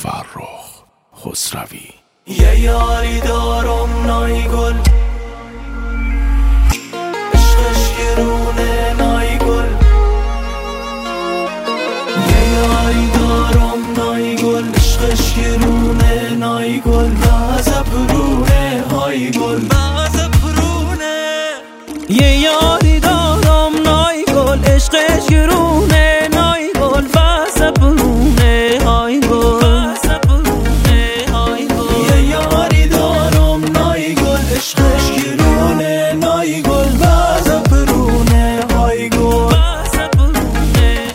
فرخ خسروی. یه یاری دارم نای گل، عشقش گرونه نای گل. یه یاری دارم نای گل، عشقش گرونه نای گل. بعض پرونه های گل، بعض پرونه. یه یاری دارم نای گل، عشقش گرونه نای گل. بعض پرونه های گل، بعض پرونه های گل. یه یاری دارم نای گل، عشقش گرونه نای گل. بعض پرونه های گل، بعض پرونه.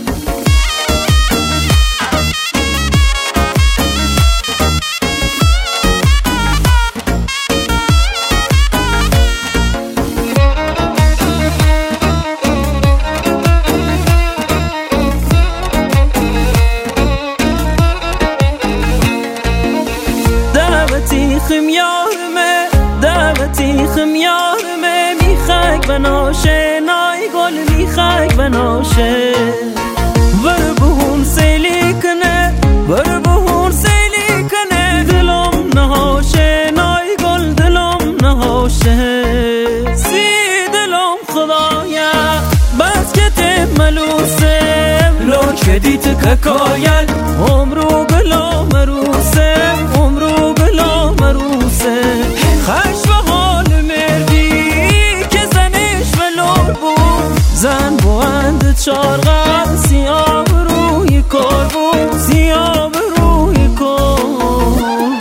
دعوتی خمیارمه، دعوتی خمیارمه. میخک بناشه نای گل، میخک بناشه. ور بهون سیلی کنه، ور بهون سیلی کنه. دلم نهاشه نای گل، دلم نهاشه. سی دلم خدایا بس که تملوسه. لوچ دیت ککایل عمرو گلا مروسه، عمرو گلا مروسه. خش و حال مردی که زنش ولور بود. زن بوند چارغل سیاب روی کار بود، سیاب روی کار بود.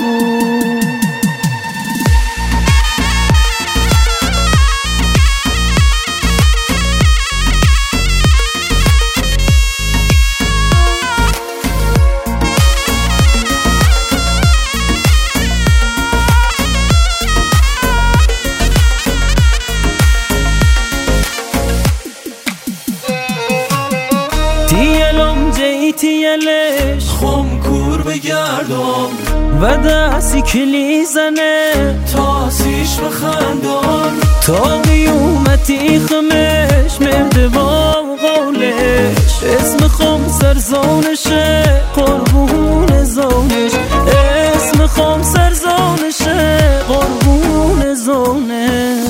تیلم جی تیلش خم کور بگردم و دستی کلی زنه. تاسیش بخندم تا قیومتی خمش مرد با قولش. اسم خم سرزانشه قربون زانش، اسم خم سرزانشه قربون زانش.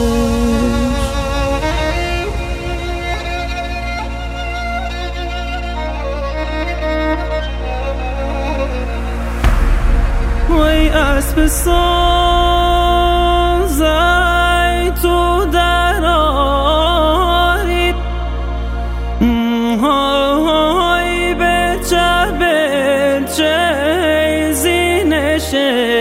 وای اسب سازای تو درارید، های به چه زینشه.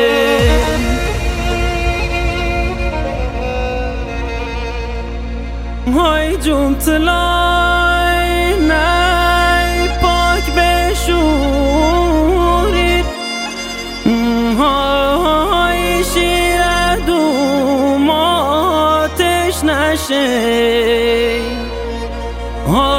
های جون تلای نای پاک بشورید. های شیر دوم آتش نشه.